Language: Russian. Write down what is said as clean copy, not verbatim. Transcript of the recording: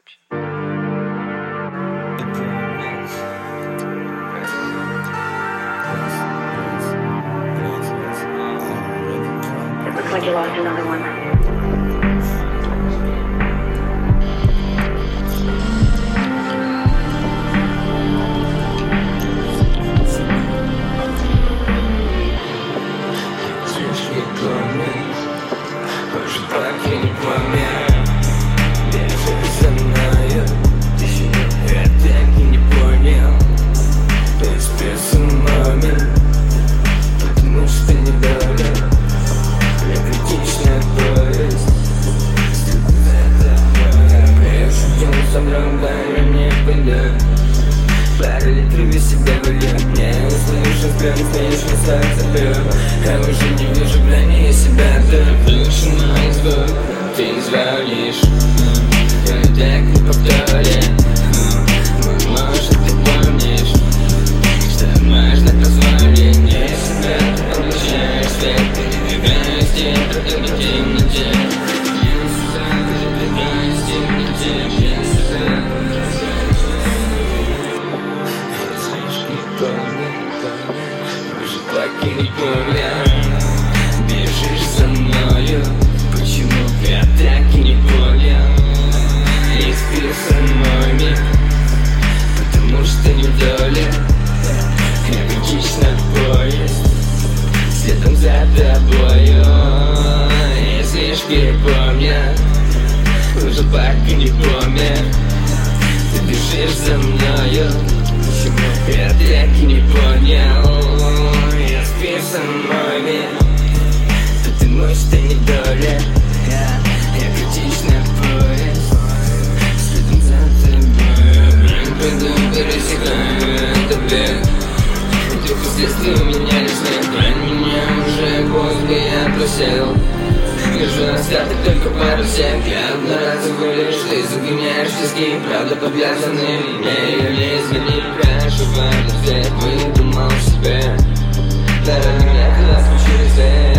It looks like you lost another one. Пара литров из себя выльет. Мне услышишь взгляд, стоишь на сердце пьет. Я уже не вижу грани себя. Ты слышишь мой звук, ты звонишь. Я так не повторен. Может, ты помнишь, что однажды позвали мне себя. Ты получаешь свет, передвигаясь в темноте. Передвигаясь в темноте. Уже так и не помню. Бежишь за мною. Почему я так и не понял? Исписан мой миг, потому что невдоле. Я летишь на поезд следом за тобою. Если ж перепомнят, уже так и не помню. Ты бежишь за мною. Почему я так и не понял? Я списан мой мир, потому что недоля. Я критично поезд следом за тобой. Пойду пересекаю это бег. Эти последствия у меня лишь нет. Брань меня уже после я просел. Вижу остаток только пару сек. Я одноразовый лишь, ты загоняешь тиски. Правда подвязаны мне, не измени. Прошу подожди, выдумал себе. Да ради меня ты нас через